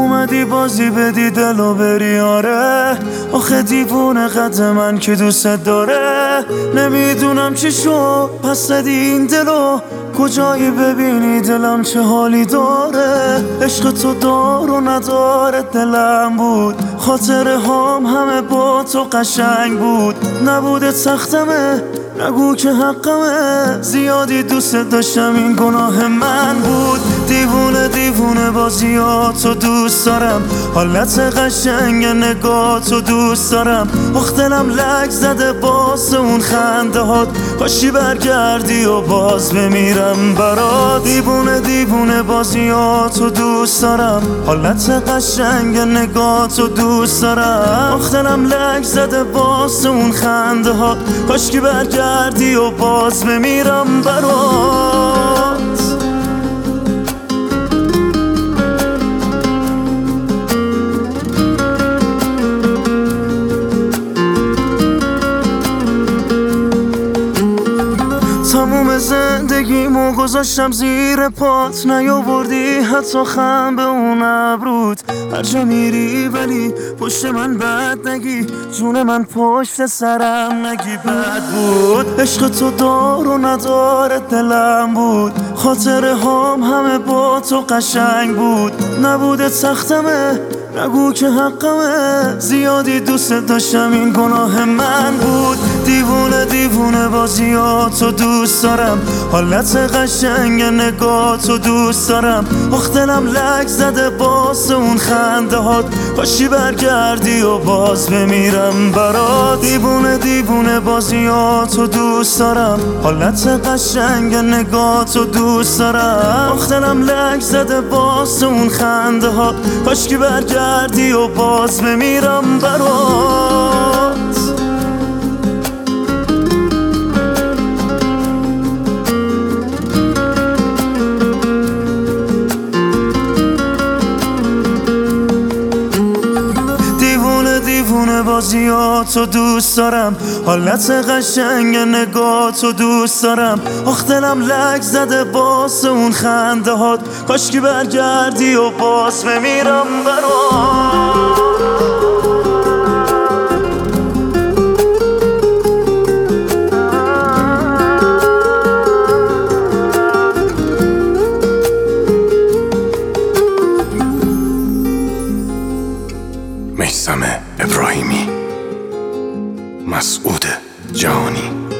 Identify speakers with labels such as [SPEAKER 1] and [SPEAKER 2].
[SPEAKER 1] اومدی بازی بدی دلو بری آره. آخه دیوونه قد من که دوست داره. نمیدونم چی شو پس زدی این دلو. کجایی ببینی دلم چه حالی داره. عشق تو دار و نداره دلم بود. خاطره هام همه با تو قشنگ بود. نبوده سختمه نگو که حقمه. زیادی دوست داشتم این گناه من بود. دیوونه دیوونه بازیاتو دوست دارم. حالت قشنگ نگاتو دوست دارم. آخ دلم لک زده باز اون خنده هات. کاشی برگردی و باز بمیرم برات. دیوونه دیوونه بازیاتو دوست دارم. حالت قشنگ نگاتو دوست دارم. آخ دلم لک زده باز اون خنده هات. کاشکی برگردی و باز بمیرم برات. تموم زندگیمو گذاشتم زیر پات. نیاوردی حتی خم به اون ابروت. هر جا میری ولی پشت من بد نگی. جون من پشت سرم نگی بد بود. عشق تو دار و نداره دلم بود. خاطره هام همه با تو قشنگ بود. نبوده تختمه نگو که حقمه. زیادی دوست داشتم این گناه من بود. دیوونه دیوونه بازیاتو دوست دارم. حالت قشنگ نگاتو دوست دارم. آخ دلم لک زده باز اون خنده هات. کاشی برگردی و باز بمیرم برات. دیوونه دیوونه بازیاتو دوست دارم. حالت قشنگ نگاتو دوست دارم. آخ دلم لک زده باز اون خنده هات. کاشکی برگردی و باز بمیرم برات. دیوونه بازیاتو دوست دارم. حالت قشنگ نگاتو دوست دارم. آخ دلم لک زده باز اون خنده هات. کاشکی برگردی و باز بمیرم برات.
[SPEAKER 2] میثم ابراهیمی، مسعود جهانی.